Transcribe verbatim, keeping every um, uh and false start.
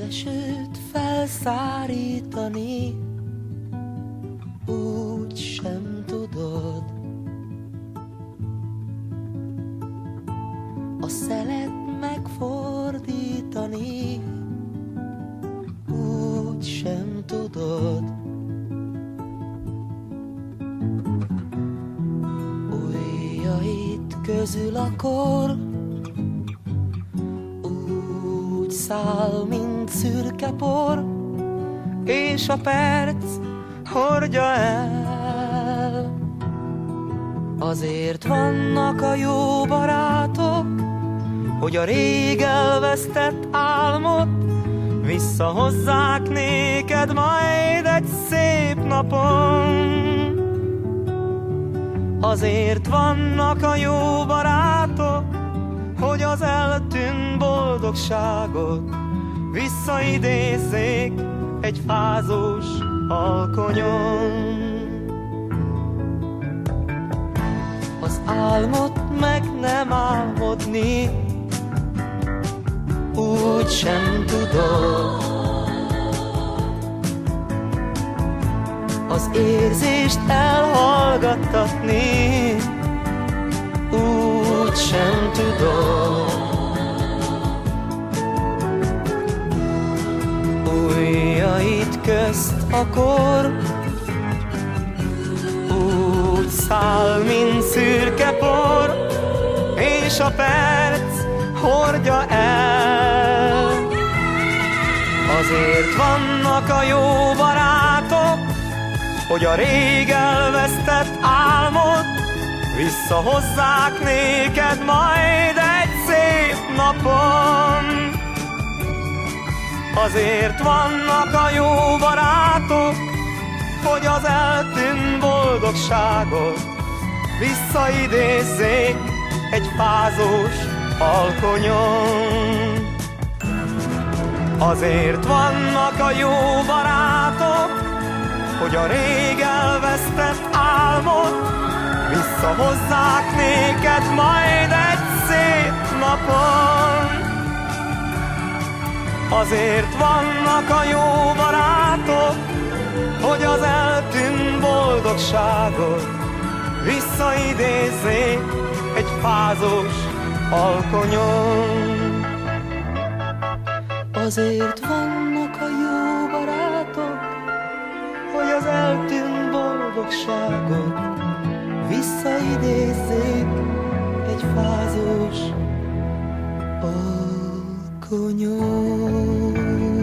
esőt felszárítani, úgy sem tudod. A szelet megfordítani, úgy sem tudod. Ujjaid közül a kor úgy száll, mint szürke por, és a perc hordja el. Azért vannak a jó barátok, hogy a rég elvesztett álmot visszahozzák néked majd egy szép napon. Azért vannak a jó barátok, hogy az eltűnt boldogságot visszaidézzék egy fázós alkonyon. Az álmot meg nem álmodni, úgy sem tudod. Az érzést elhallgattatni, úgy sem tudod. Ujjaid közt a kor úgy száll, mint szürke por, és a perc hordja el. Azért vannak a jó barátok, hogy a rég elvesztett álmot visszahozzák néked majd egy szép napon. Azért vannak a jó barátok, hogy az eltűnt boldogságot visszaidézzék egy fázós alkonyon. Azért vannak a jó barátok, hogy a rég elvesztett álmot visszahozzák néked majd egy szép napon. Azért vannak a jó barátok, hogy az eltűnt boldogságot visszaidézzék egy fázós alkonyon. Azért vannak a jó barátok, hogy az eltűnt boldogságot visszaidézzék egy fázós alkonyon.